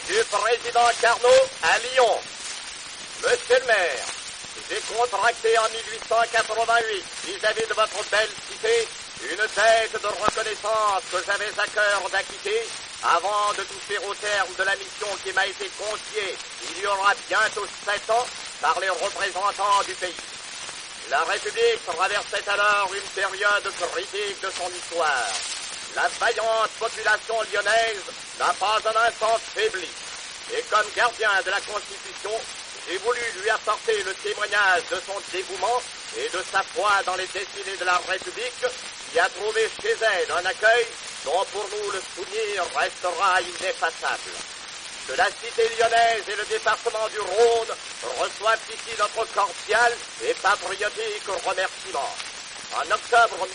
du président Carnot à Lyon. Monsieur le maire, j'ai contracté en 1888 vis-à-vis de votre belle cité une dette de reconnaissance que j'avais à cœur d'acquitter avant de toucher au terme de la mission qui m'a été confiée il y aura bientôt 7 ans par les représentants du pays. La République traversait alors une période critique de son histoire. La vaillante population lyonnaise n'a pas un instant faibli. Et comme gardien de la Constitution, j'ai voulu lui apporter le témoignage de son dévouement et de sa foi dans les destinées de la République, qui a trouvé chez elle un accueil dont pour nous le souvenir restera ineffaçable. Que la cité lyonnaise et le département du Rhône reçoivent ici notre cordial et patriotique remerciement. En octobre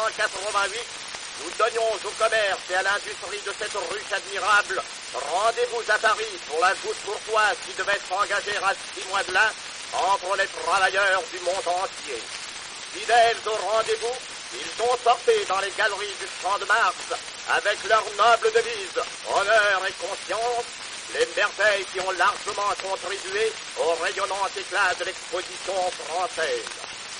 1888, nous donnions au commerce et à l'industrie de cette ruche admirable rendez-vous à Paris pour la goutte bourgeoise qui devait s'engager à 6 mois de là entre les travailleurs du monde entier. Fidèles au rendez-vous, ils ont porté dans les galeries du Champ de Mars, avec leur noble devise « Honneur et conscience », les merveilles qui ont largement contribué au rayonnant éclat de l'exposition française.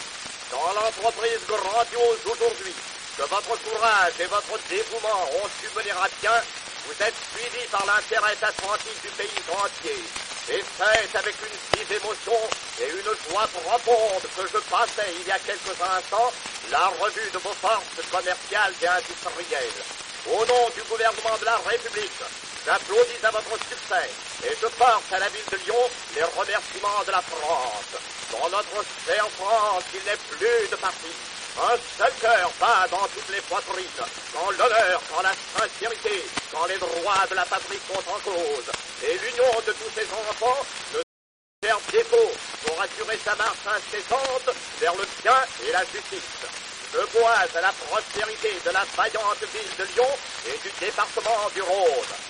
Dans l'entreprise grandiose aujourd'hui, que votre courage et votre dévouement ont su mener à bien, vous êtes suivis par l'intérêt attentif du pays entier. Et c'est avec une vive émotion et une joie profonde que je passais il y a quelques instants la revue de vos forces commerciales et industrielles. Au nom du gouvernement de la République, j'applaudis à votre succès et je porte à la ville de Lyon les remerciements de la France. Dans notre chère France, il n'est plus de parti. Un seul cœur bat dans toutes les poitrines, quand l'honneur, quand la sincérité, quand les droits de la patrie sont en cause. Et l'union de tous ces enfants ne sert défaut pour assurer sa marche incessante vers le bien et la justice. Je bois à la prospérité de la vaillante ville de Lyon et du département du Rhône.